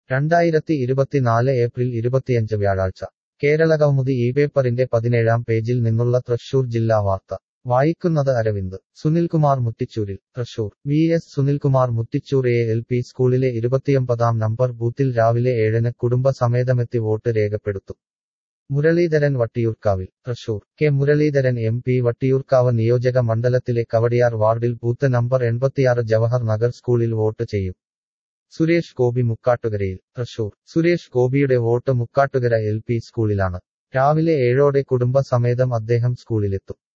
2024 April 25 വ്യാഴാഴ്ച കേരളകൗമുദി പേപ്പറിന്റെ 17-ാം പേജിൽ നിന്നുള്ള തൃശൂർ ജില്ലാ വാർത്ത വായിക്കുന്നത് അരവിന്ദ്. സുനിൽകുമാർ മുത്തിച്ചൂരിൽ. തൃശൂർ വി.എസ്. സുനിൽകുമാർ മുത്തിച്ചൂർ എ.എൽ.പി. സ്കൂളിലെ 29-ാം നമ്പർ ബൂത്തിൽ രാവിലെ 7-ന് കുടുംബസമേതമെത്തി വോട്ട് രേഖപ്പെടുത്തും. മുരളീധരൻ വട്ടിയൂർക്കാവിൽ. തൃശൂർ കെ. മുരളീധരൻ എം.പി. വട്ടിയൂർക്കാവ് നിയോജക മണ്ഡലത്തിലെ കവടിയാർ വാർഡിൽ ബൂത്ത് നമ്പർ 86 ജവഹർ നഗർ സ്കൂളിൽ വോട്ട് ചെയ്യും. സുരേഷ് ഗോപി മുക്കാട്ടുകരയിൽ. തൃശൂർ സുരേഷ് ഗോപിയുടെ വോട്ട് മുക്കാട്ടുകര എൽ.പി. സ്കൂളിലാണ്. രാവിലെ 7-ഓടെ കുടുംബസമേതം അദ്ദേഹം സ്കൂളിലെത്തും.